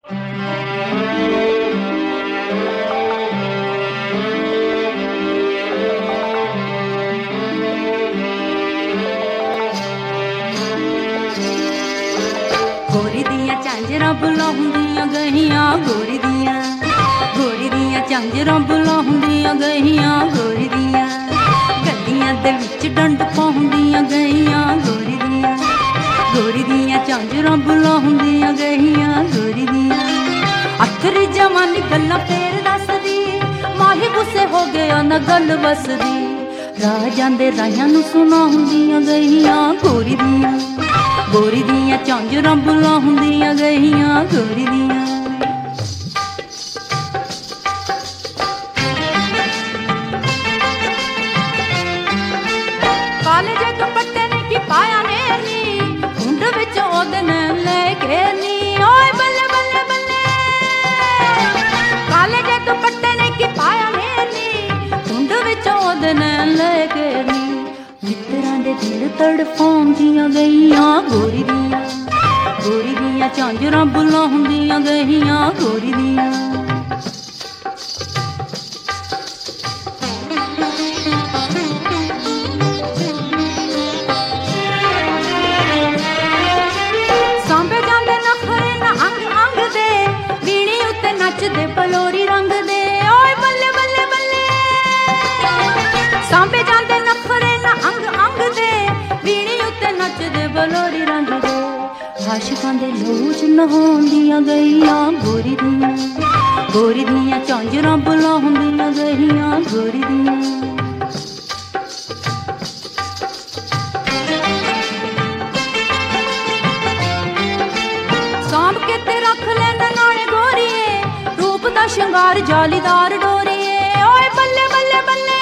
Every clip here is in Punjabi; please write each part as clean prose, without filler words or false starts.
ਗੋਰੀ ਦੀਆਂ ਝਾਂਜਰਾਂ ਬੁਲਾਉਂਦੀਆਂ ਗਈਆਂ, ਗੋਰੀ ਦੀਆਂ ਝਾਂਜਰਾਂ ਬੁਲਾਉਂਦੀਆਂ ਗਈਆਂ, ਗੋਰੀ ਦੀਆਂ ਗੱਲੀਆਂ ਦੇ ਵਿੱਚ ਡੰਡ ਪਾਉਂਦੀਆਂ ਗਈਆਂ, ਗੋਰੀ ਦੀਆਂ ਝਾਂਜਰਾਂ ਬੁਲਾਉਂਦੀਆਂ ਗਈਆਂ, ਗੋਰੀ ਦੀਆਂ ਆਖਰੀ ਜਵਾਨੀ ਗੱਲਾਂ ਫੇਰ ਦੱਸਦੀ, ਮਾਹੀ ਗੁੱਸੇ ਹੋ ਗਿਆ ਨਾ ਗੱਲ ਵਸਦੀ, ਰਾਹ ਜਾਂਦੇ ਰਾਹਾਂ ਨੂੰ ਸੁਣਾਉਂਦੀਆਂ ਗਈਆਂ, ਗੋਰੀ ਦੀਆਂ ਝਾਂਜਰਾਂ ਬੁਲਾਉਂਦੀਆਂ ਗਈਆਂ, ਗੋਰੀ ਦੀਆਂ ਕਾਲਜੇ ਦੁਪੱਟੇ ਨੇ ਕੀ ਪਾਇਆ ਨੇਰਨੀ, ਹੁੰਡ ਵਿੱਚ ਉਹਦੇ ਨੇ ਲੈ ਕੇ ਨੀ, ਓਏ ਬੱਲੇ ਬੱਲੇ ਬੱਲੇ ਕਾਲਜੇ ਦੁਪੱਟੇ ਨੇ ਕੀ ਪਾਇਆ ਨੇਰਨੀ, ਹੁੰਡ ਵਿੱਚ ਉਹਦੇ ਨੇ ਲੈ ਕੇ ਨੀ, ਮਿੱਤਰਾਂ ਦੇ ਦਿਲ ਤੜਫਾਉਂਦੀਆਂ ਗਈਆਂ, ਗੋਰੀ ਦੀਆਂ ਝਾਂਜਰਾਂ ਬੁਲਾਉਂਦੀਆਂ ਗਈਆਂ, ਗੋਰੀ ਦੀਆਂ ਸਾਂਭੇ ਜਾਂਦੇ ਨਖਰੇ ਨਾ ਅੰਗ ਅੰਗ ਦੇ, ਵੀਣੀ ਉੱਤੇ ਨੱਚਦੇ ਪਲੋਰੀ ਰੰਗ ਦੇ, ਓਏ ਬੱਲੇ ਬੱਲੇ ਬੱਲੇ ਸਾਂਭੇ ਜਾਂਦੇ ਨਖਰੇ ਨਾ ਅੰਗ ਅੰਗ ਦੇ, ਵੀਣੀ ਉੱਤੇ ਨੱਚਦੇ ਪਲੋਰੀ ਰੰਗ ਦੇ, ਆਸ਼ਿਕਾਂ ਦੇ ਲਹੂ ਚ ਨਹਾਉਂਦੀਆਂ ਗਈਆਂ, ਗੋਰੀ ਦੀਆਂ ਝਾਂਜਰਾਂ ਬੁਲਾਉਂਦੀਆਂ ਗਈਆਂ, ਗੋਰੀ ਦੀਆਂ ਸਾਂਭ ਕੇ ਤੇ ਰੱਖ ਲੈ ਨਾਲੇ ਗੋਰੀਏ, ਰੂਪ ਦਾ ਸ਼ਿੰਗਾਰ ਜਾਲੀਦਾਰ ਡੋਰੀਏ, ਓਏ ਬੱਲੇ ਬੱਲੇ ਬੱਲੇ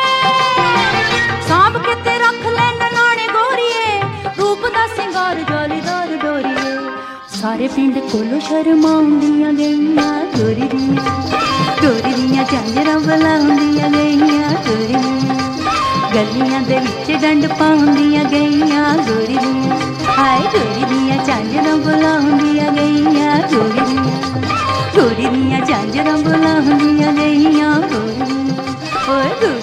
ਸਾਂਭ ਕੇ ਤੇ ਰੱਖ ਲੈ ਨਾਲੇ ਗੋਰੀਏ, ਰੂਪ ਦਾ ਸ਼ਿੰਗਾਰ ਜਾਲੀਦਾਰ ਡੋਰੀਏ, ਸਾਰੇ ਪਿੰਡ ਕੋਲੋਂ ਸ਼ਰਮਾਉਂਦੀਆਂ ਗਈਆਂ, ਗੋਰੀ ਦੀਆਂ ਝਾਂਜਰਾਂ ਬੁਲਾਉਂਦੀਆਂ ਗਈਆਂ, ਗੋਰੀ ਦੀਆਂ ਗਲੀਆਂ ਦੇ ਵਿੱਚ ਡੰਡ ਪਾਉਂਦੀਆਂ ਗਈਆਂ, ਗੋਰੀ ਦੀਆਂ ਹਾਏ ਗੋਰੀ ਦੀਆਂ ਝਾਂਜਰਾਂ ਬੁਲਾਉਂਦੀਆਂ ਗਈਆਂ, ਗੋਰੀ ਦੀਆਂ ਝਾਂਜਰਾਂ ਬੁਲਾਉਂਦੀਆਂ ਗਈਆਂ, ਗੋਰੀ ਓਏ